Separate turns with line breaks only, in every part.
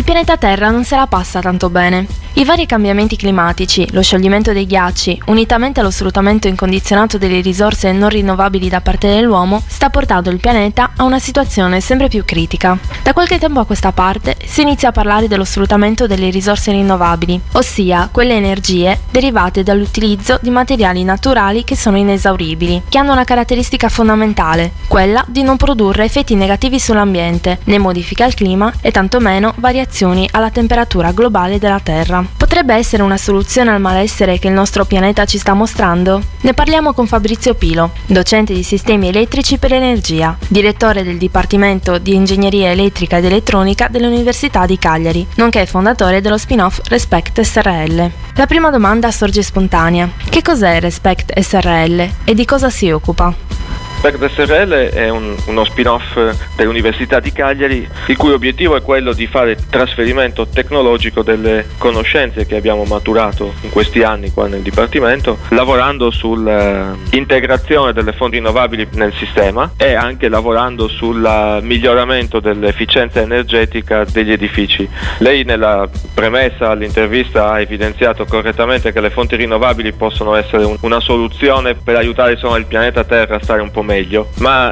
pianeta Terra non se la passa tanto bene. I vari cambiamenti climatici, lo scioglimento dei ghiacci, unitamente allo sfruttamento incondizionato delle risorse non rinnovabili da parte dell'uomo, sta portando il pianeta a una situazione sempre più critica. Da qualche tempo a questa parte si inizia a parlare dello sfruttamento delle risorse rinnovabili, ossia quelle energie derivate dall'utilizzo di materiali naturali che sono inesauribili, che hanno una caratteristica fondamentale, quella di non produrre effetti negativi sull'ambiente, né modifica il clima e tantomeno variazioni alla temperatura globale della Terra. Potrebbe essere una soluzione al malessere che il nostro pianeta ci sta mostrando? Ne parliamo con Fabrizio Pilo, docente di sistemi elettrici per l'energia, direttore del Dipartimento di Ingegneria Elettrica ed Elettronica dell'Università di Cagliari, nonché fondatore dello spin-off Respect SRL. La prima domanda sorge spontanea. Che cos'è Respect SRL e di cosa si occupa?
Respect SRL è uno spin-off dell'Università di Cagliari, il cui obiettivo è quello di fare trasferimento tecnologico delle conoscenze che abbiamo maturato in questi anni qua nel Dipartimento, lavorando sull'integrazione delle fonti rinnovabili nel sistema e anche lavorando sul miglioramento dell'efficienza energetica degli edifici. Lei nella premessa all'intervista ha evidenziato correttamente che le fonti rinnovabili possono essere una soluzione per aiutare il pianeta Terra a stare un po' meglio, ma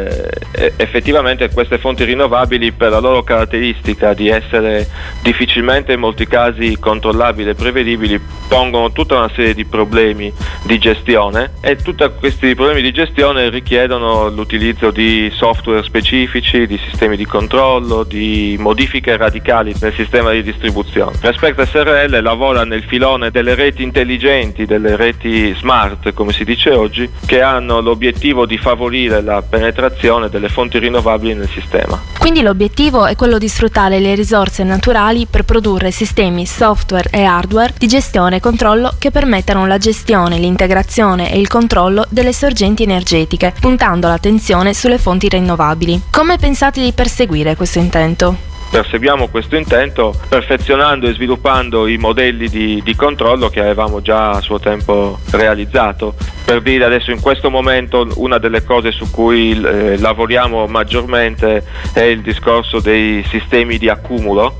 effettivamente queste fonti rinnovabili, per la loro caratteristica di essere difficilmente in molti casi controllabili e prevedibili, pongono tutta una serie di problemi di gestione, e tutti questi problemi di gestione richiedono l'utilizzo di software specifici, di sistemi di controllo, di modifiche radicali nel sistema di distribuzione. Respect SRL lavora nel filone delle reti intelligenti, delle reti smart, come si dice oggi, che hanno l'obiettivo di favorire la penetrazione delle fonti rinnovabili nel sistema.
Quindi l'obiettivo è quello di sfruttare le risorse naturali per produrre sistemi software e hardware di gestione e controllo che permettano la gestione, l'integrazione e il controllo delle sorgenti energetiche, puntando l'attenzione sulle fonti rinnovabili. Come pensate di perseguire questo intento?
Perseguiamo questo intento perfezionando e sviluppando i modelli di controllo che avevamo già a suo tempo realizzato. Per dire, adesso in questo momento una delle cose su cui lavoriamo maggiormente è il discorso dei sistemi di accumulo.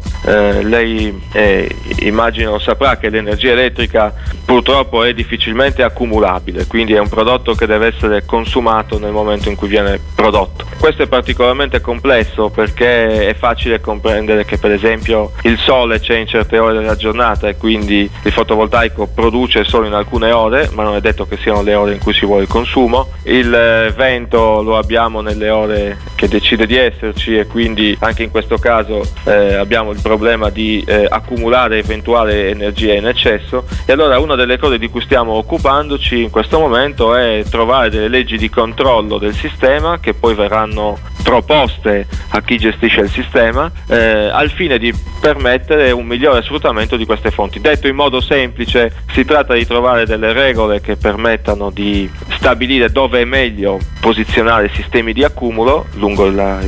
Lei immagino saprà che l'energia elettrica purtroppo è difficilmente accumulabile, quindi è un prodotto che deve essere consumato nel momento in cui viene prodotto. Questo è particolarmente complesso perché è facile comprendere che per esempio il sole c'è in certe ore della giornata e quindi il fotovoltaico produce solo in alcune ore, ma non è detto che siano le ore in cui si vuole il consumo. Il vento lo abbiamo nelle ore che decide di esserci e quindi anche in questo caso abbiamo il problema di accumulare eventuale energia in eccesso, e allora una delle cose di cui stiamo occupandoci in questo momento è trovare delle leggi di controllo del sistema che poi verranno proposte a chi gestisce il sistema al fine di permettere un migliore sfruttamento di queste fonti. Detto in modo semplice, si tratta di trovare delle regole che permettano di stabilire dove è meglio posizionare sistemi di accumulo lungo la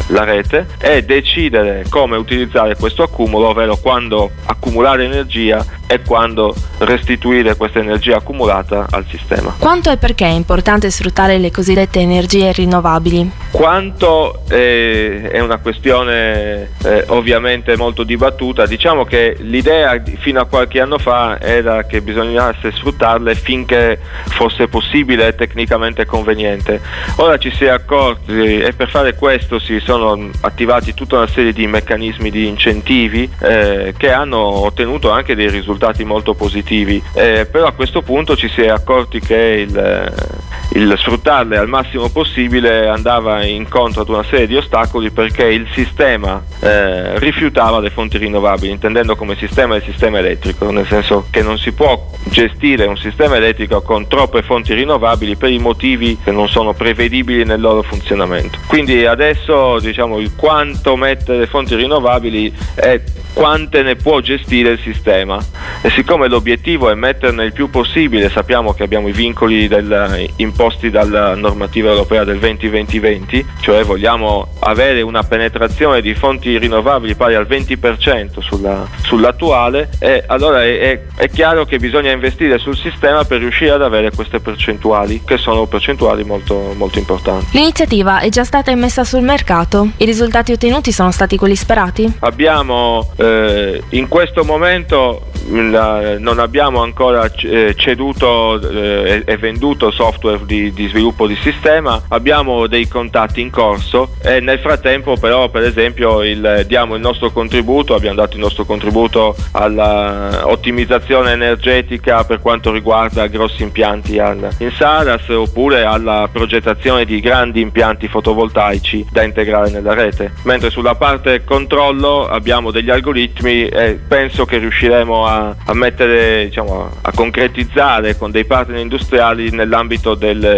rete e decidere come utilizzare questo accumulo, ovvero quando accumulare energia e quando restituire questa energia accumulata al sistema.
Quanto e perché è importante sfruttare le cosiddette energie rinnovabili?
Quanto è una questione ovviamente molto dibattuta. Diciamo che l'idea fino a qualche anno fa era che bisognasse sfruttarle finché fosse possibile e tecnicamente conveniente. Ora ci si è accorti, e per fare questo si sono attivati tutta una serie di meccanismi di incentivi che hanno ottenuto anche dei risultati molto positivi, però a questo punto ci si è accorti che il sfruttarle al massimo possibile andava incontro ad una serie di ostacoli, perché il sistema rifiutava le fonti rinnovabili, intendendo come sistema il sistema elettrico, nel senso che non si può gestire un sistema elettrico con troppe fonti rinnovabili per i motivi che non sono prevedibili nel loro funzionamento. Quindi adesso il quanto mettere fonti rinnovabili è quante ne può gestire il sistema. e siccome l'obiettivo è metterne il più possibile, sappiamo che abbiamo i vincoli imposti dalla normativa europea del 20-20-20, cioè vogliamo avere una penetrazione di fonti rinnovabili pari al 20% sull'attuale, e allora è chiaro che bisogna investire sul sistema per riuscire ad avere queste percentuali, che sono percentuali molto, molto importanti.
L'iniziativa è già stata immessa sul mercato? I risultati ottenuti sono stati quelli sperati?
Abbiamo in questo momento non abbiamo ancora ceduto e venduto software di sviluppo di sistema, abbiamo dei contatti in corso e nel frattempo però, per esempio, diamo il nostro contributo, abbiamo dato il nostro contributo alla ottimizzazione energetica per quanto riguarda grossi impianti in Saras, oppure alla progettazione di grandi impianti fotovoltaici da integrare nella rete, mentre sulla parte controllo abbiamo degli algoritmi e penso che riusciremo a mettere, diciamo, a concretizzare con dei partner industriali nell'ambito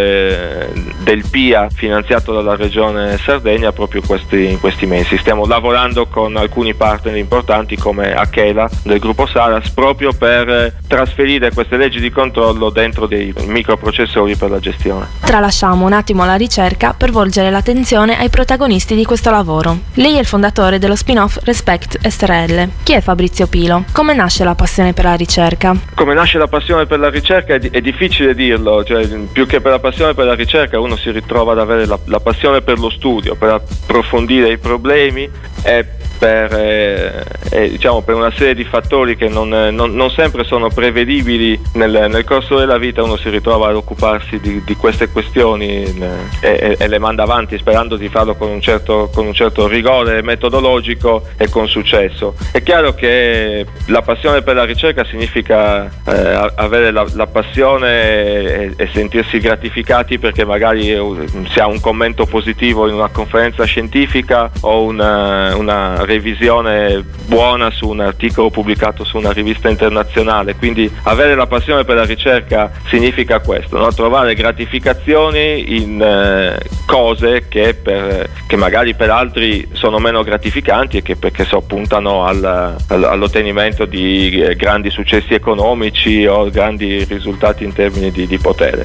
del PIA finanziato dalla Regione Sardegna proprio in questi mesi. Stiamo lavorando con alcuni partner importanti come Achela del gruppo Saras proprio per trasferire queste leggi di controllo dentro dei microprocessori per la gestione.
Tralasciamo un attimo la ricerca per volgere l'attenzione ai protagonisti di questo lavoro. Lei è il fondatore dello spin-off Respect SRL. Chi è Fabrizio Pilo? Come nasce la passione per la ricerca?
Come nasce la passione per la ricerca è difficile dirlo, cioè, più che per la passione per la ricerca uno si ritrova ad avere la passione per lo studio, per approfondire i problemi e diciamo per una serie di fattori che non sempre sono prevedibili nel corso della vita. Uno si ritrova ad occuparsi di queste questioni e le manda avanti sperando di farlo con un certo rigore metodologico e con successo. È chiaro che la passione per la ricerca significa avere la passione e sentirsi gratificati perché magari si ha un commento positivo in una conferenza scientifica o una revisione buona su un articolo pubblicato su una rivista internazionale. Quindi avere la passione per la ricerca significa questo, no? Trovare gratificazioni in cose che magari per altri sono meno gratificanti e perché puntano all'ottenimento di grandi successi economici o grandi risultati in termini di potere.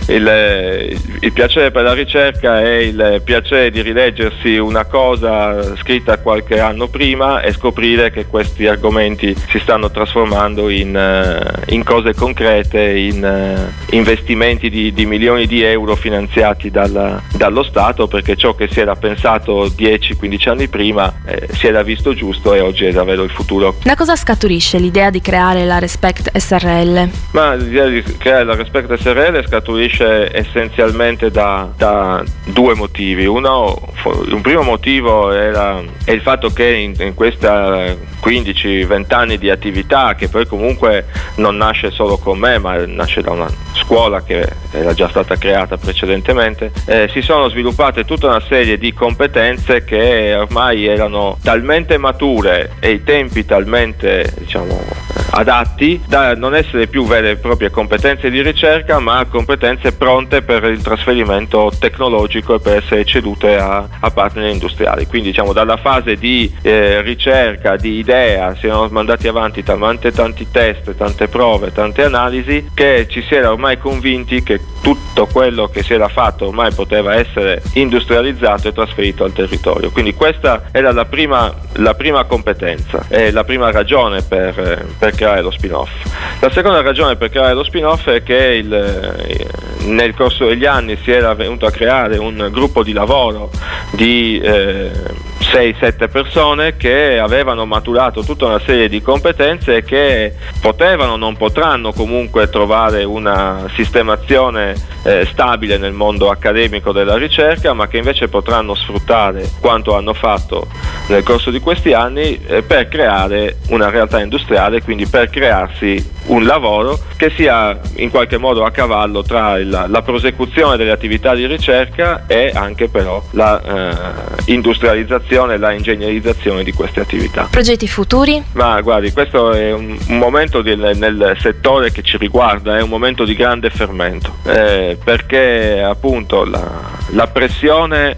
Il piacere per la ricerca è il piacere di rileggersi una cosa scritta qualche anno prima e scoprire che questi argomenti si stanno trasformando in cose concrete, in investimenti di milioni di euro finanziati dallo Stato, perché ciò che si era pensato 10-15 anni prima si era visto giusto e oggi è davvero il futuro.
Da cosa scaturisce l'idea di creare la Respect SRL?
Ma l'idea di creare la Respect SRL scaturisce essenzialmente da due motivi. Un primo motivo è il fatto che in questa 15-20 anni di attività, che poi comunque non nasce solo con me ma nasce da una scuola che era già stata creata precedentemente, si sono sviluppate tutta una serie di competenze che ormai erano talmente mature e i tempi talmente, diciamo, adatti da non essere più vere e proprie competenze di ricerca ma competenze pronte per il trasferimento tecnologico e per essere cedute a partner industriali. Quindi, diciamo, dalla fase di ricerca, di idea, si erano mandati avanti talmente tanti test, tante prove, tante analisi che ci si era ormai convinti che tutto quello che si era fatto ormai poteva essere industrializzato e trasferito al territorio. Quindi questa era la prima competenza e la prima ragione per creare lo spin-off. La seconda ragione per creare lo spin-off è che nel corso degli anni si era venuto a creare un gruppo di lavoro di 6-7 persone che avevano maturato tutta una serie di competenze e che potevano, non potranno comunque trovare una sistemazione stabile nel mondo accademico della ricerca, ma che invece potranno sfruttare quanto hanno fatto nel corso di questi anni per creare una realtà industriale, quindi per crearsi un lavoro che sia in qualche modo a cavallo tra la prosecuzione delle attività di ricerca e anche però la industrializzazione e la ingegnerizzazione di queste attività.
Progetti futuri?
Ma guardi, questo è un momento momento nel settore che ci riguarda è un momento di grande fermento, perché appunto la pressione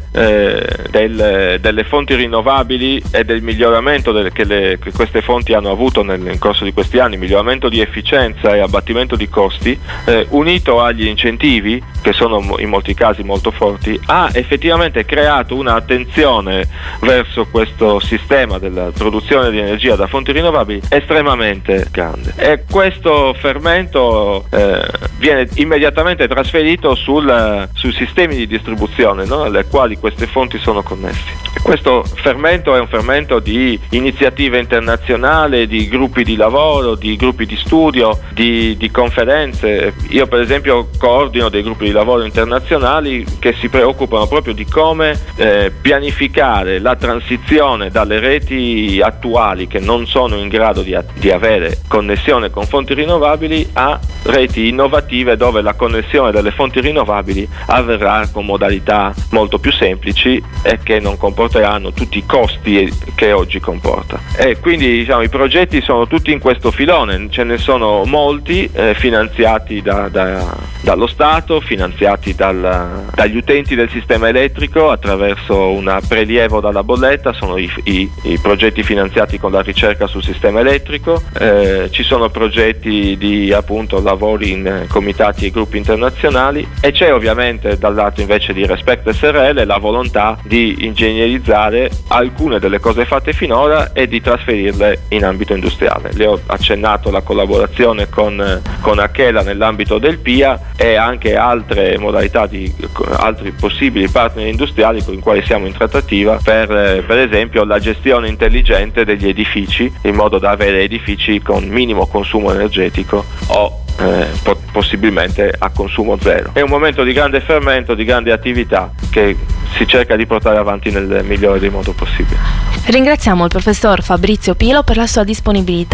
delle fonti rinnovabili e del miglioramento che queste fonti hanno avuto nel corso di questi anni, miglioramento di efficienza e abbattimento di costi, unito agli incentivi che sono in molti casi molto forti, ha effettivamente creato un'attenzione verso questo sistema della produzione di energia da fonti rinnovabili estremamente grande, e questo fermento viene immediatamente trasferito sui sistemi di distribuzione, no? alle quali queste fonti sono connessi. Questo fermento è un fermento di iniziative internazionali, di gruppi di lavoro, di gruppi di studio, di conferenze. Io per esempio coordino dei gruppi di lavoro internazionali che si preoccupano proprio di come pianificare la transizione dalle reti attuali che non sono in grado di avere connessione con fonti rinnovabili a reti innovative dove la connessione delle fonti rinnovabili avverrà con modalità molto più semplici e che non comporteranno tutti i costi che oggi comporta. E quindi i progetti sono tutti in questo filone, ce ne sono molti finanziati dallo Stato, finanziati dagli utenti del sistema elettrico attraverso un prelievo dalla bolletta, sono i progetti finanziati con la ricerca sul sistema elettrico, ci sono progetti di appunto lavori in comitati e gruppi internazionali, e c'è ovviamente dal lato invece di Respect SRL la volontà di ingegnerizzare alcune delle cose fatte finora e di trasferirle in ambito industriale. Le ho accennato la collaborazione con Aquila nell'ambito del PIA e anche altre modalità di altri possibili partner industriali con i quali siamo in trattativa per esempio la gestione intelligente degli edifici, in modo da avere edifici con minimo consumo energetico o possibilmente a consumo zero. È un momento di grande fermento, di grande attività che si cerca di portare avanti nel migliore dei modi possibili.
Ringraziamo il professor Fabrizio Pilo per la sua disponibilità.